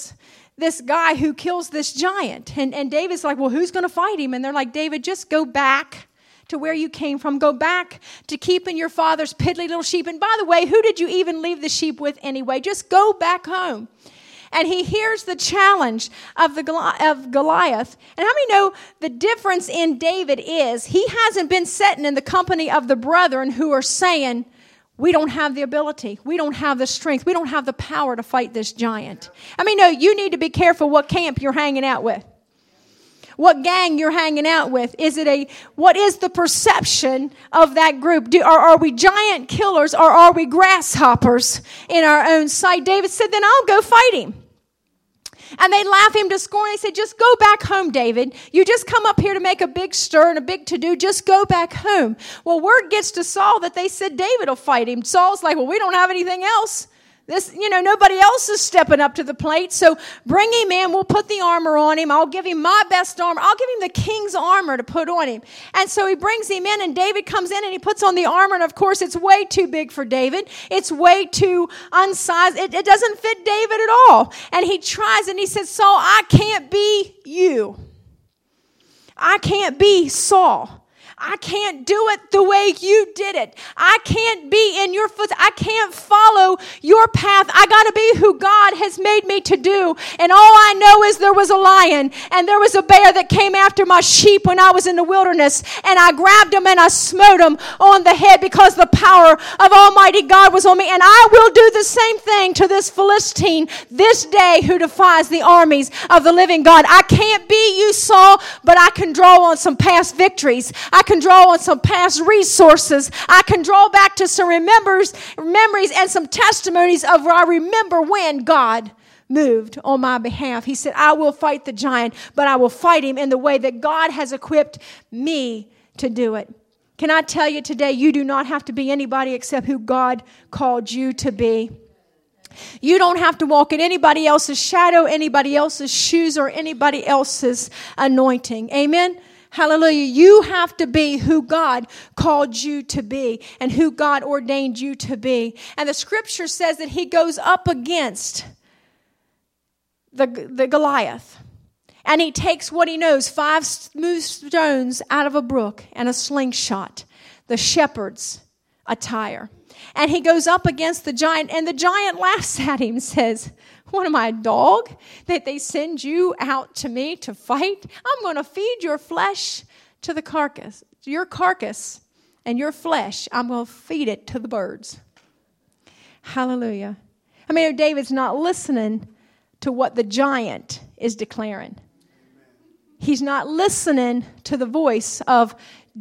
guy who kills this giant. And David's like, well, who's going to fight him? And they're like, David, just go back to where you came from. Go back to keeping your father's piddly little sheep. And by the way, who did you even leave the sheep with anyway? Just go back home. And he hears the challenge of Goliath. And how many know the difference in David is he hasn't been sitting in the company of the brethren who are saying, we don't have the ability. We don't have the strength. We don't have the power to fight this giant. I mean, no, you need to be careful what camp you're hanging out with. What gang you're hanging out with. What is the perception of that group? Are we giant killers or are we grasshoppers in our own sight? David said, then I'll go fight him. And they laugh him to scorn. They said, just go back home, David. You just come up here to make a big stir and a big to-do. Just go back home. Well, word gets to Saul that they said David will fight him. Saul's like, well, we don't have anything else. Nobody else is stepping up to the plate. So bring him in. We'll put the armor on him. I'll give him my best armor. I'll give him the king's armor to put on him. And so he brings him in, and David comes in and he puts on the armor. And of course, it's way too big for David. It's way too unsized. It doesn't fit David at all. And he tries and he says, Saul, I can't be you. I can't be Saul. I can't do it the way you did it. I can't be in your footsteps. I can't follow your path. I got to be who God has made me to do. And all I know is there was a lion and there was a bear that came after my sheep when I was in the wilderness. And I grabbed him and I smote him on the head because the power of Almighty God was on me. And I will do the same thing to this Philistine this day who defies the armies of the living God. I can't be you, Saul, but I can draw on some past victories. I can draw on some past resources. I can draw back to some memories and some testimonies of where I remember when God moved on my behalf. He said, I will fight the giant, but I will fight him in the way that God has equipped me to do it. Can I tell you today, you do not have to be anybody except who God called you to be. You don't have to walk in anybody else's shadow, anybody else's shoes, or anybody else's anointing. Amen? Hallelujah. You have to be who God called you to be and who God ordained you to be. And the scripture says that he goes up against the Goliath. And he takes what he knows, 5 smooth stones out of a brook and a slingshot, the shepherd's attire. And he goes up against the giant, and the giant laughs at him and says, what am I, a dog, that they send you out to me to fight? I'm going to feed your flesh to the carcass. Your carcass and your flesh, I'm going to feed it to the birds. Hallelujah. I mean, David's not listening to what the giant is declaring. He's not listening to the voice of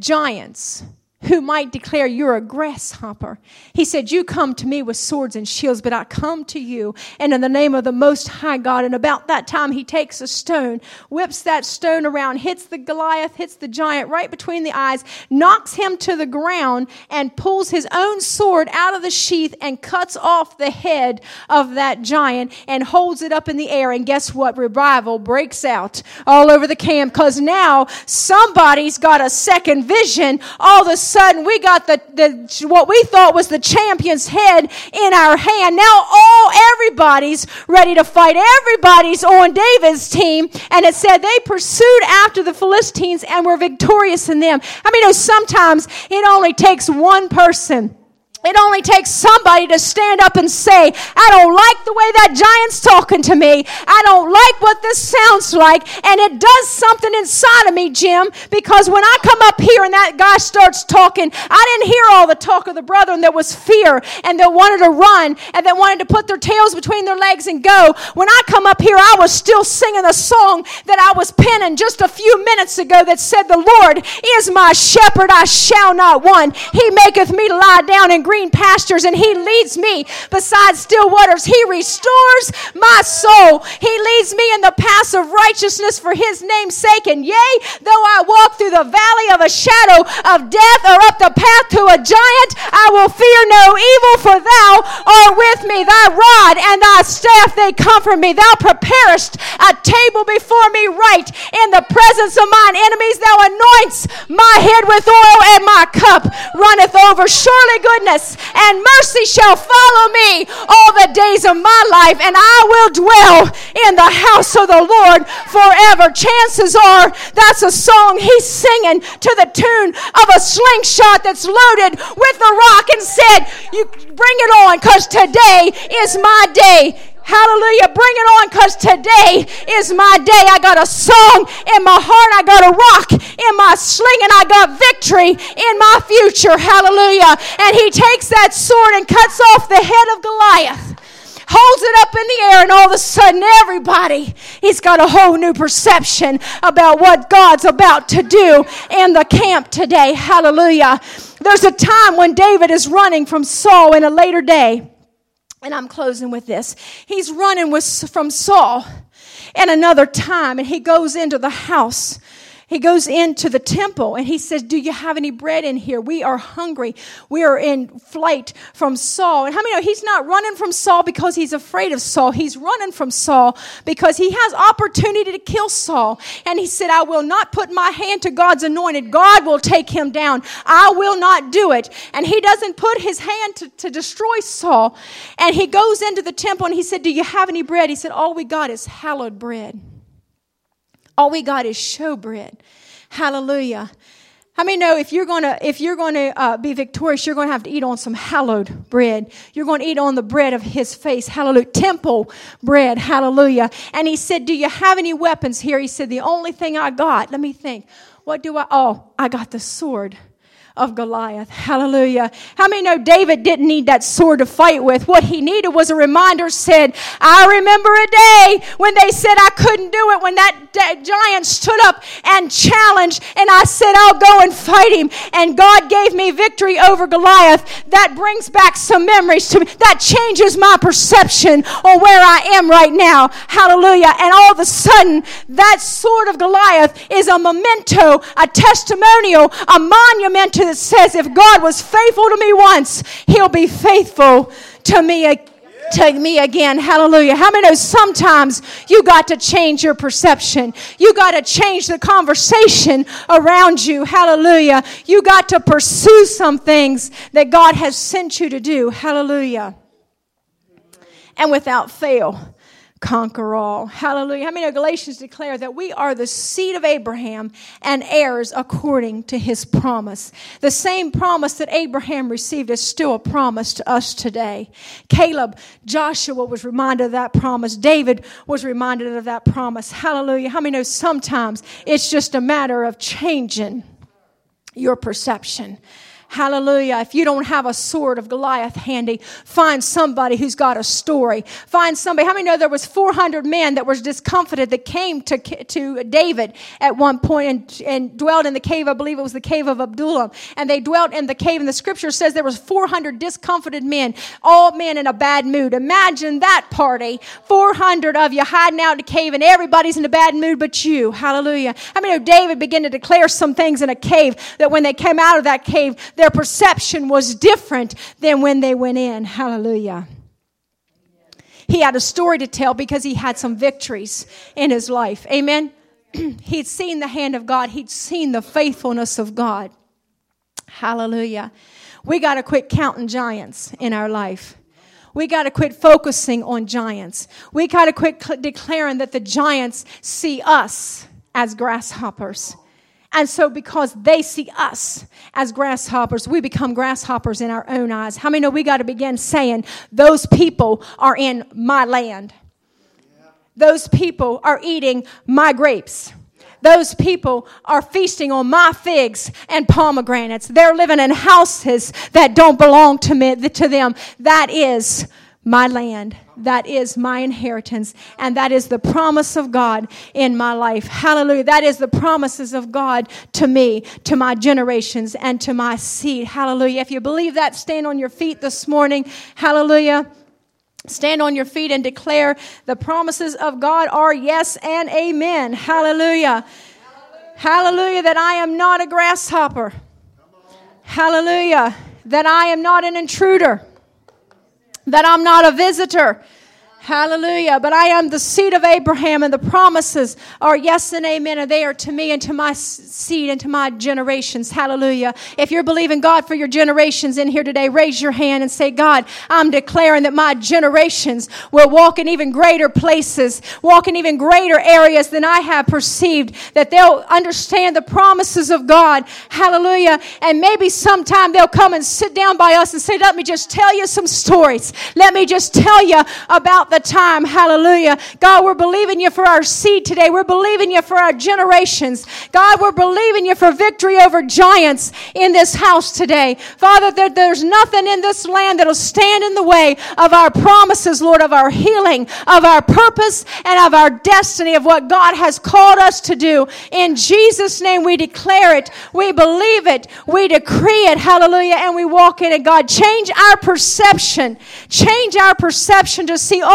giants who might declare you're a grasshopper. He said, you come to me with swords and shields, but I come to you and in the name of the Most High God. And about that time, he takes a stone, whips that stone around, hits the Goliath, hits the giant right between the eyes, knocks him to the ground, and pulls his own sword out of the sheath and cuts off the head of that giant and holds it up in the air. And guess what? Revival breaks out all over the camp, because now somebody's got a second vision. All of a sudden, we got the what we thought was the champion's head in our hand. Now everybody's ready to fight. Everybody's on David's team. And it said they pursued after the Philistines and were victorious in them. I mean, sometimes it only takes one person. It only takes somebody to stand up and say, I don't like the way that giant's talking to me. I don't like what this sounds like. And it does something inside of me, Jim, because when I come up here and that guy starts talking, I didn't hear all the talk of the brethren. There was fear and that wanted to run and that wanted to put their tails between their legs and go. When I come up here, I was still singing a song that I was penning just a few minutes ago that said, the Lord is my shepherd, I shall not want. He maketh me to lie down in green pastures, and he leads me beside still waters. He restores my soul. He leads me in the paths of righteousness for his name's sake. And yea, though I walk through the valley of a shadow of death, or up the path to a giant, I will fear no evil, for thou art with me. Thy rod and thy staff, they comfort me. Thou preparest a table before me right in the presence of mine enemies. Thou anointest my head with oil, and my cup runneth over. Surely goodness and mercy shall follow me all the days of my life, and I will dwell in the house of the Lord forever. Chances are that's a song he's singing to the tune of a slingshot that's loaded with a rock, and said, you bring it on, because today is my day. Hallelujah. Bring it on, because today is my day. I got a song in my heart. I got a rock in my sling, and I got victory in my future. Hallelujah. And he takes that sword and cuts off the head of Goliath, holds it up in the air, and all of a sudden he's got a whole new perception about what God's about to do in the camp today. Hallelujah. There's a time when David is running from Saul in a later day. And I'm closing with this. He's running from Saul. in another time, and he goes into the house. He goes into the temple and he says, do you have any bread in here? We are hungry. We are in flight from Saul. And how many know he's not running from Saul because he's afraid of Saul? He's running from Saul because he has opportunity to kill Saul. And he said, I will not put my hand to God's anointed. God will take him down. I will not do it. And he doesn't put his hand to destroy Saul. And he goes into the temple and he said, do you have any bread? He said, all we got is hallowed bread. All we got is showbread. Hallelujah. How many know if you're gonna be victorious, you're gonna have to eat on some hallowed bread. You're gonna eat on the bread of his face. Hallelujah. Temple bread. Hallelujah. And he said, do you have any weapons here? He said, the only thing I got. Let me think. I got the sword of Goliath. Hallelujah. How many know David didn't need that sword to fight with? What he needed was a reminder. Said, I remember a day when they said I couldn't do it, when that giant stood up and challenged, and I said, I'll go and fight him. And God gave me victory over Goliath. That brings back some memories to me. That changes my perception on where I am right now. Hallelujah. And all of a sudden, that sword of Goliath is a memento, a testimonial, a monument that says if God was faithful to me once, he'll be faithful to me again. Hallelujah. How many know sometimes you got to change your perception? You got to change the conversation around you. Hallelujah. You got to pursue some things that God has sent you to do. Hallelujah. And without fail, conquer all. Hallelujah. How many know Galatians declare that we are the seed of Abraham and heirs according to his promise? The same promise that Abraham received is still a promise to us today. Caleb, Joshua was reminded of that promise. David was reminded of that promise. Hallelujah. How many know sometimes it's just a matter of changing your perception? Hallelujah. If you don't have a sword of Goliath handy, find somebody who's got a story. Find somebody. How many know there was 400 men that were discomfited that came to David at one point and dwelled in the cave? I believe it was the cave of Adullam. And they dwelt in the cave. And the scripture says there was 400 discomfited men, all men in a bad mood. Imagine that party. 400 of you hiding out in the cave and everybody's in a bad mood but you. Hallelujah. How many know David began to declare some things in a cave that when they came out of that cave, their perception was different than when they went in. Hallelujah. He had a story to tell because he had some victories in his life. Amen. He'd seen the hand of God. He'd seen the faithfulness of God. Hallelujah. We got to quit counting giants in our life. We got to quit focusing on giants. We got to quit declaring that the giants see us as grasshoppers. And so because they see us as grasshoppers, we become grasshoppers in our own eyes. How many know we got to begin saying, those people are in my land. Those people are eating my grapes. Those people are feasting on my figs and pomegranates. They're living in houses that don't belong to them. That is my land. That is my inheritance. And that is the promise of God in my life. Hallelujah. That is the promises of God to me, to my generations, and to my seed. Hallelujah. If you believe that, stand on your feet this morning. Hallelujah. Stand on your feet and declare the promises of God are yes and amen. Hallelujah. Hallelujah. That I am not a grasshopper. Hallelujah. That I am not an intruder. That I'm not a visitor. Hallelujah. But I am the seed of Abraham, and the promises are yes and amen, and they are to me and to my seed and to my generations. Hallelujah. If you're believing God for your generations in here today, raise your hand and say, God, I'm declaring that my generations will walk in even greater places, walk in even greater areas than I have perceived, that they'll understand the promises of God. Hallelujah. And maybe sometime they'll come and sit down by us and say, let me just tell you some stories. Let me just tell you about the time. Hallelujah. God, we're believing you for our seed today. We're believing you for our generations. God, we're believing you for victory over giants in this house today. Father, there's nothing in this land that'll stand in the way of our promises, Lord, of our healing, of our purpose, and of our destiny, of what God has called us to do. In Jesus' name, we declare it. We believe it. We decree it. Hallelujah. And we walk in it. God, change our perception. Change our perception to see all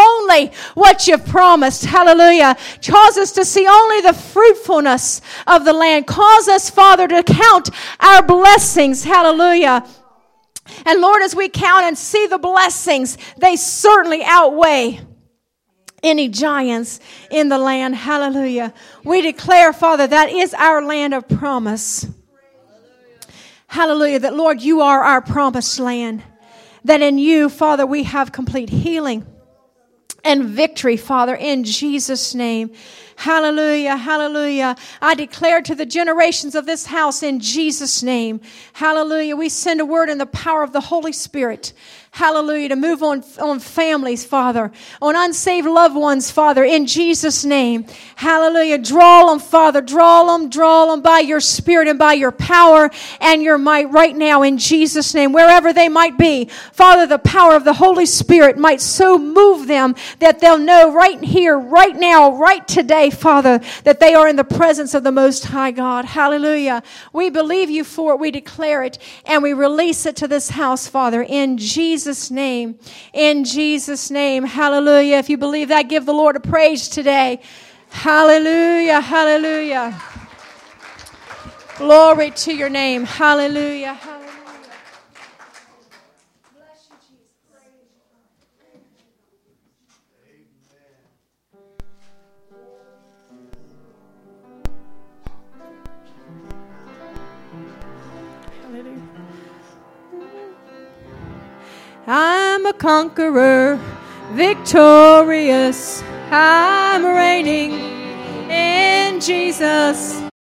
only what you've promised. Hallelujah. Cause us to see only the fruitfulness of the land. Cause us, Father, to count our blessings. Hallelujah. And Lord, as we count and see the blessings, they certainly outweigh any giants in the land. Hallelujah. We declare, Father, that is our land of promise. Hallelujah. That, Lord, you are our promised land. That in you, Father, we have complete healing and victory, Father, in Jesus' name. Hallelujah, hallelujah. I declare to the generations of this house in Jesus' name. Hallelujah. We send a word in the power of the Holy Spirit. Hallelujah. To move on families, Father. On unsaved loved ones, Father, in Jesus' name. Hallelujah. Draw them, Father. Draw them by your Spirit and by your power and your might right now in Jesus' name. Wherever they might be, Father, the power of the Holy Spirit might so move them that they'll know right here, right now, right today, Father, that they are in the presence of the Most High God. Hallelujah. We believe you for it. We declare it and we release it to this house, Father, in Jesus' name. In Jesus' name. Hallelujah. If you believe that, give the Lord a praise today. Hallelujah. Hallelujah. Glory to your name. Hallelujah. Hallelujah. Bless you, Jesus. Hallelujah. I'm a conqueror, victorious. I'm reigning in Jesus.